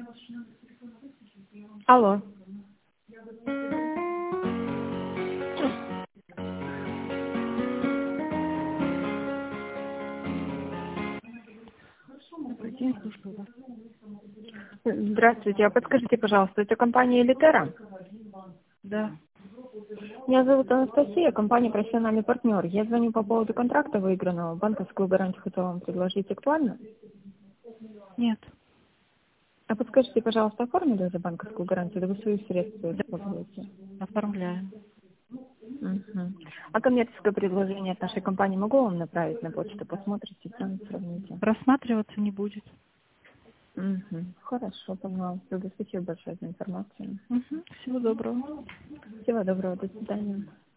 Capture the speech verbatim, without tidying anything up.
Алло. Здравствуйте, а подскажите, пожалуйста, это компания Элитера? Да. Меня зовут Анастасия, компания «Профессиональный партнер». Я звоню по поводу контракта выигранного. Банковскую гарантию хотела вам предложить. Актуально? Нет. А подскажите, пожалуйста, оформили уже банковскую гарантию, да вы свои средства Да. используете? Оформляем. Угу. А коммерческое предложение от нашей компании могу вам направить на почту? Посмотрите, цены сравните. Рассматриваться не будет. Угу. Хорошо, поняла. Спасибо большое за информацию. Угу. Всего доброго. Всего доброго, до свидания.